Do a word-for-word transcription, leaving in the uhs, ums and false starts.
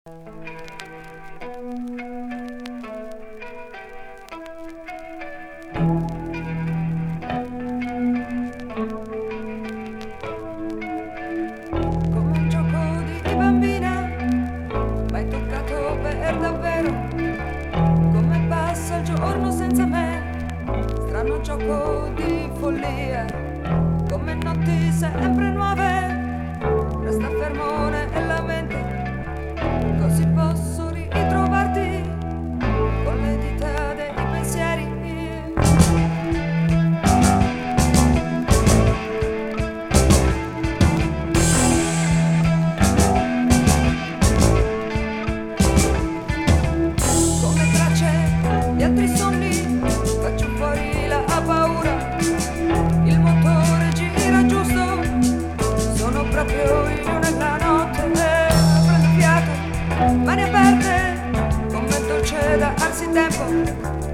Come un gioco di bambina, m'hai toccato per davvero. Come passa il giorno senza me, strano gioco di follia. Come notti sempre nuove, resta fermone nella mente. Così posso ritrovarti con le dita dei pensieri. Come tracce di altri sonni, faccio fuori la paura. Il motore gira giusto, sono proprio io nella notte. Prendo fiato, mani aperte, come dolce darsi tempo.